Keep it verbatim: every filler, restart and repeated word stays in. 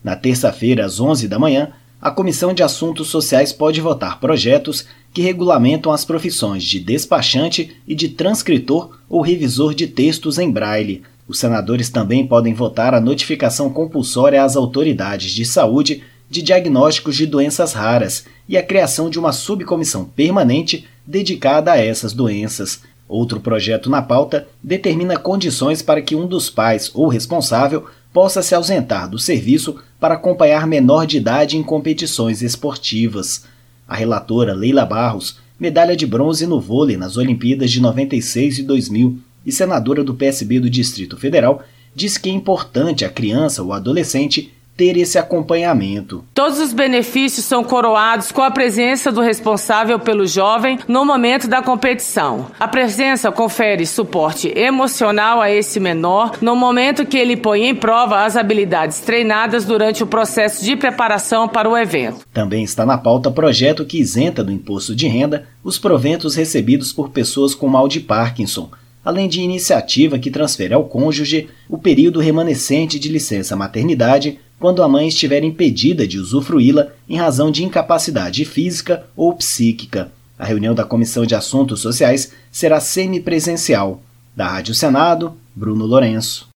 Na terça-feira, às onze da manhã, a Comissão de Assuntos Sociais pode votar projetos que regulamentam as profissões de despachante e de transcritor ou revisor de textos em braille. Os senadores também podem votar a notificação compulsória às autoridades de saúde de diagnósticos de doenças raras e a criação de uma subcomissão permanente dedicada a essas doenças. Outro projeto na pauta determina condições para que um dos pais ou responsável possa se ausentar do serviço para acompanhar menor de idade em competições esportivas. A relatora Leila Barros, medalha de bronze no vôlei nas Olimpíadas de noventa e seis e dois mil e senadora do P S B do Distrito Federal, diz que é importante a criança ou adolescente ter esse acompanhamento. Todos os benefícios são coroados com a presença do responsável pelo jovem no momento da competição. A presença confere suporte emocional a esse menor no momento que ele põe em prova as habilidades treinadas durante o processo de preparação para o evento. Também está na pauta projeto que isenta do imposto de renda os proventos recebidos por pessoas com mal de Parkinson, além de iniciativa que transfere ao cônjuge o período remanescente de licença maternidade quando a mãe estiver impedida de usufruí-la em razão de incapacidade física ou psíquica. A reunião da Comissão de Assuntos Sociais será semipresencial. Da Rádio Senado, Bruno Lourenço.